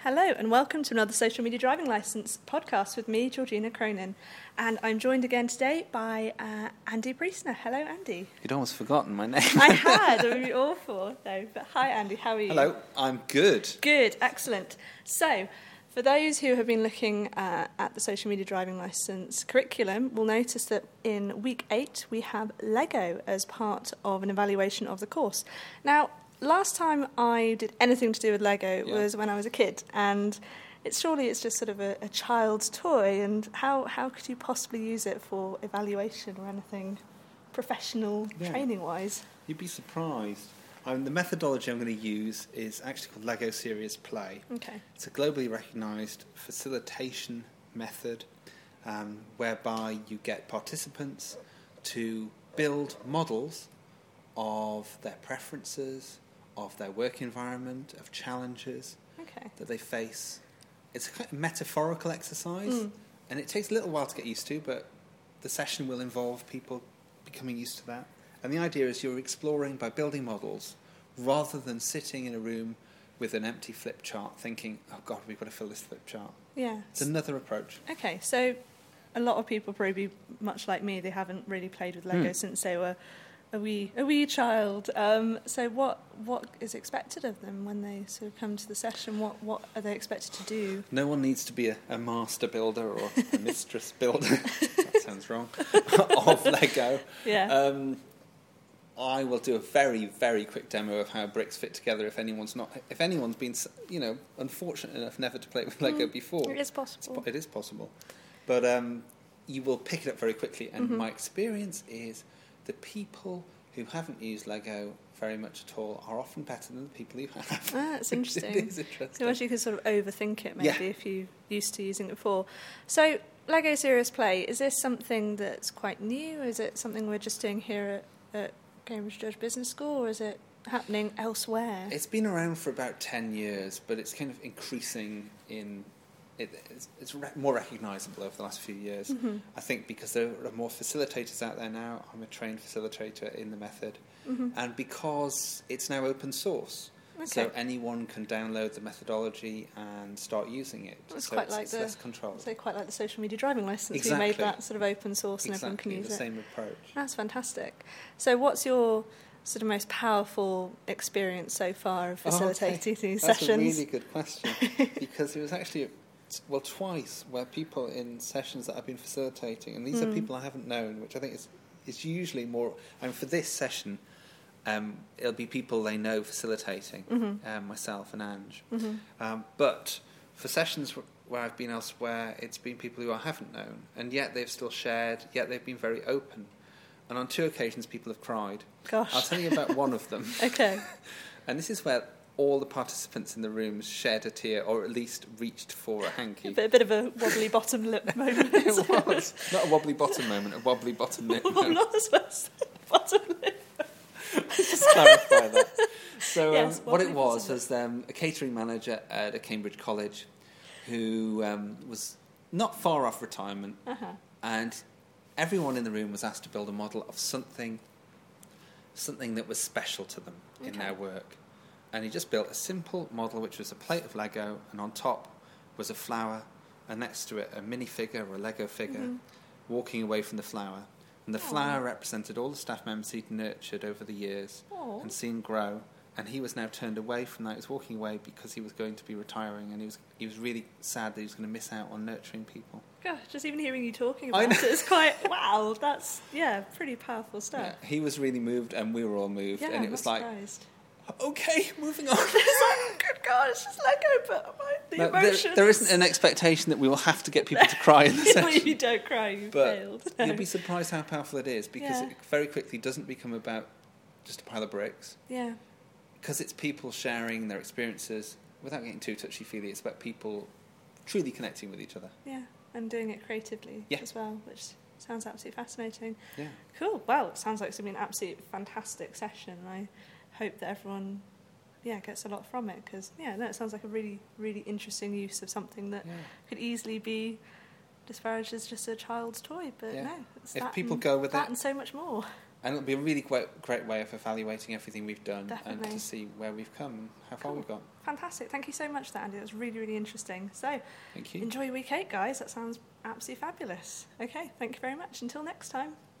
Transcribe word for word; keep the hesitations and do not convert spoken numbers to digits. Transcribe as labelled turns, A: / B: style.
A: Hello and welcome to another Social Media Driving Licence podcast with me, Georgina Cronin. And I'm joined again today by uh, Andy Priestner. Hello, Andy.
B: You'd almost forgotten my name.
A: I had. It would be awful, though. But hi, Andy. How are you?
B: Hello. I'm good.
A: Good. Excellent. So, for those who have been looking uh, at the Social Media Driving Licence curriculum, will notice that in week eight we have Lego as part of an evaluation of the course. Now, last time I did anything to do with Lego
B: yeah.
A: was when I was a kid, and it's surely it's just sort of a, a child's toy, and how, how could you possibly use it for evaluation or anything professional
B: yeah.
A: training-wise?
B: You'd be surprised. Um, the methodology I'm going to use is actually called Lego Serious Play.
A: Okay.
B: It's a globally recognised facilitation method um, whereby you get participants to build models of their preferences, of their work environment, of challenges
A: okay.
B: that they face. It's a kind of metaphorical exercise,
A: mm.
B: and it takes a little while to get used to, but the session will involve people becoming used to that. And the idea is you're exploring by building models rather than sitting in a room with an empty flip chart thinking, oh God, we've got to fill this flip chart.
A: Yeah.
B: It's another approach.
A: Okay, so a lot of people probably, much like me, they haven't really played with Lego
B: mm.
A: since they were a wee a wee child. Um, so what what is expected of them when they sort of come to the session? What what are they expected to do?
B: No one needs to be a, a master builder or a mistress builder. That sounds wrong. Of Lego.
A: Yeah.
B: Um, I will do a very, very quick demo of how bricks fit together. If anyone's not, if anyone's been, you know, unfortunate enough never to play with Lego
A: mm,
B: before,
A: it is possible.
B: It is possible, but um, you will pick it up very quickly. And
A: mm-hmm.
B: my experience is the people who haven't used Lego very much at all are often better than the people who have.
A: Ah, that's interesting.
B: It is interesting.
A: So once you can sort of overthink it, maybe,
B: yeah.
A: if you're used to using it before. So Lego Serious Play, is this something that's quite new? Is it something we're just doing here at, at Cambridge Judge Business School, or is it happening elsewhere?
B: It's been around for about ten years, but it's kind of increasing in... It, it's it's re- more recognisable over the last few years.
A: Mm-hmm.
B: I think because there are more facilitators out there now. I'm a trained facilitator in the method.
A: Mm-hmm.
B: And because it's now open source.
A: Okay.
B: So anyone can download the methodology and start using it.
A: It's
B: so
A: quite
B: it's,
A: like
B: it's
A: the,
B: less controlled.
A: So quite like the Social Media Driving Licence.
B: Exactly.
A: We made that sort of open source and
B: exactly,
A: everyone can use
B: the
A: it.
B: same approach.
A: That's fantastic. So what's your sort of most powerful experience so far of facilitating
B: oh, okay.
A: these
B: That's
A: sessions?
B: That's a really good question. Because it was actually... Well, twice where people in sessions that I've been facilitating, and these mm. are people I haven't known, which I think is is usually more. I mean, for this session, um, it'll be people they know facilitating,
A: mm-hmm.
B: um, myself and Ange.
A: Mm-hmm.
B: Um, but for sessions where I've been elsewhere, it's been people who I haven't known, and yet they've still shared, yet they've been very open. And on two occasions, people have cried.
A: Gosh.
B: I'll tell you about one of them.
A: Okay.
B: And this is where all the participants in the room shed a tear, or at least reached for a hanky.
A: A bit, a bit of a wobbly bottom lip moment.
B: It was. Not a wobbly bottom moment, a wobbly bottom lip
A: I'm
B: moment.
A: not supposed to say bottom lip.
B: Just clarify that. So
A: Yes,
B: um, what it
A: wobbly
B: was
A: bottom
B: was um, a catering manager at a Cambridge college who um, was not far off retirement,
A: uh-huh.
B: and everyone in the room was asked to build a model of something, something that was special to them in
A: Okay.
B: their work. And he just built a simple model, which was a plate of Lego, and on top was a flower, and next to it a minifigure or a Lego figure,
A: mm-hmm.
B: walking away from the flower. And the
A: Aww.
B: flower represented all the staff members he'd nurtured over the years
A: Aww.
B: and seen grow. And he was now turned away from that. He was walking away because he was going to be retiring, and he was he was really sad that he was going to miss out on nurturing people.
A: Gosh, just even hearing you talking
B: I
A: about
B: know.
A: it is quite, wow, that's, yeah, pretty powerful stuff.
B: Yeah, he was really moved, and we were all moved.
A: Yeah,
B: and it
A: I'm
B: was
A: not
B: like,
A: surprised.
B: okay, moving on.
A: It's like, good God, it's just Lego, but my, the
B: No,
A: emotions.
B: there, there isn't an expectation that we will have to get people to cry in the session.
A: You don't cry, you
B: But
A: failed. No.
B: you'll be surprised how powerful it is, because
A: Yeah.
B: it very quickly doesn't become about just a pile of bricks.
A: Yeah.
B: Because it's people sharing their experiences without getting too touchy-feely. It's about people truly connecting with each other.
A: Yeah, and doing it creatively
B: Yeah.
A: as well, which sounds absolutely fascinating.
B: Yeah.
A: Cool. Well, it sounds like it's going to be an absolutely fantastic session. I hope that everyone, yeah, gets a lot from it, because, yeah, no, it sounds like a really, really interesting use of something that
B: Yeah.
A: could easily be disparaged as just a child's toy, but
B: Yeah.
A: no, it's
B: If
A: that
B: people
A: and,
B: go with
A: that
B: it-
A: and so much more.
B: And it'll be a really great, great way of evaluating everything we've done
A: Definitely.
B: and to see where we've come and how far
A: Cool.
B: we've got.
A: Fantastic. Thank you so much for that, Andy. That was really, really interesting. So,
B: Thank you.
A: enjoy week eight, guys. That sounds absolutely fabulous. Okay, thank you very much. Until next time.